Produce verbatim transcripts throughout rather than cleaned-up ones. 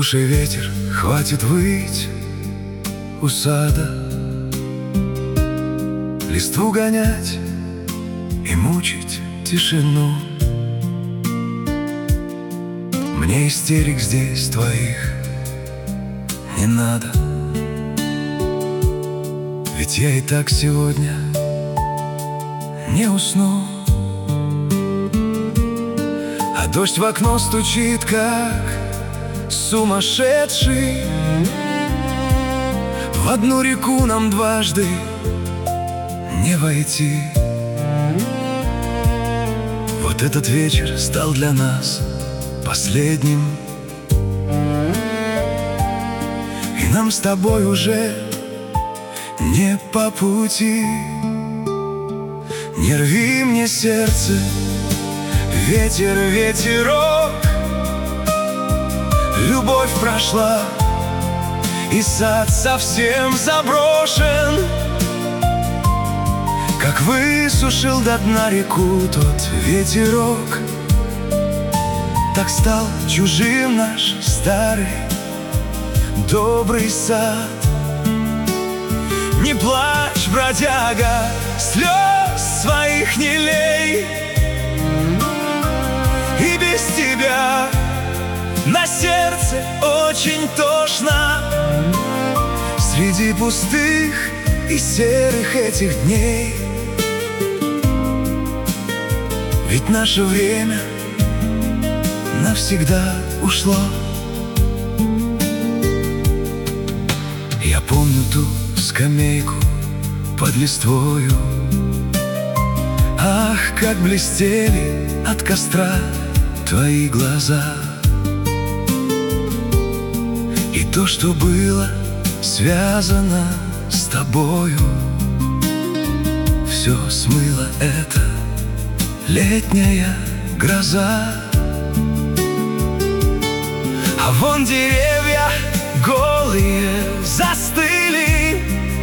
Слушай, ветер, хватит выть у сада, листву гонять и мучить тишину. Мне истерик здесь твоих не надо, ведь я и так сегодня не усну. А дождь в окно стучит, как сумасшедший. В одну реку нам дважды не войти. Вот этот вечер стал для нас последним, и нам с тобой уже не по пути. Не рви мне сердце, ветер, ветерок. Любовь прошла, и сад совсем заброшен. Как высушил до дна реку тот ветерок, так стал чужим наш старый добрый сад. Не плачь, бродяга, слез своих не лей, и без тебя на сердце очень тошно. Среди пустых и серых этих дней, ведь наше время навсегда ушло. Я помню ту скамейку под листвою. Ах, как блестели от костра твои глаза. И то, что было связано с тобою, все смыло эта летняя гроза. А вон деревья голые застыли.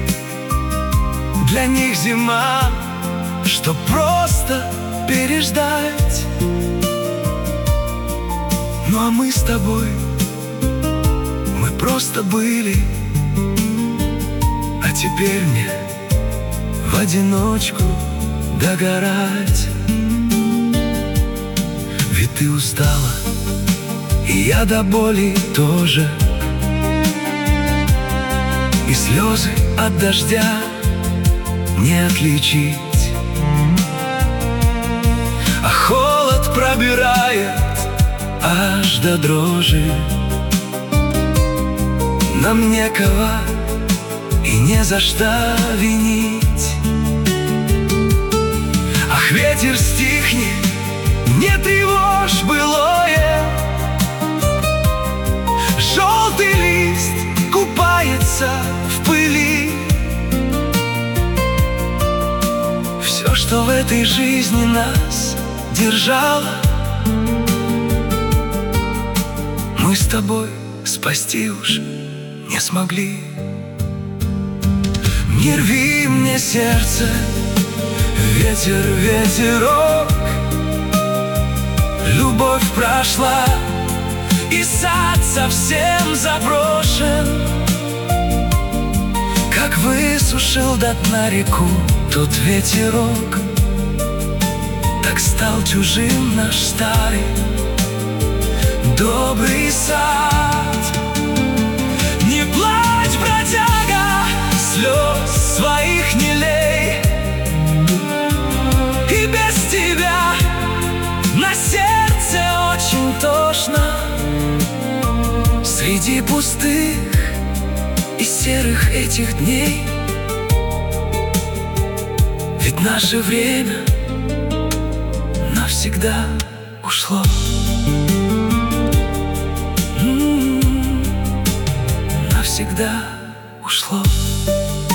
Для них зима, что просто переждать. Ну а мы с тобой, мы просто были. А теперь мне в одиночку догорать. Ведь ты устала, и я до боли тоже. И слезы от дождя не отличить, а холод пробирает аж до дрожи. Нам некого и не за что винить. Ах, ветер, стихни, не тревожь былое. Желтый лист купается в пыли. Все, что в этой жизни нас держало, мы с тобой спасти уж не смогли. Не рви мне сердце, ветер, ветерок. Любовь прошла, и сад совсем заброшен. Как высушил до дна реку тот ветерок, так стал чужим наш старый добрый сад. Не плачь, бродяга, слез своих не лей, и без тебя на сердце очень тошно. Среди пустых и серых этих дней, ведь наше время навсегда ушло. М-м-м, навсегда ушло.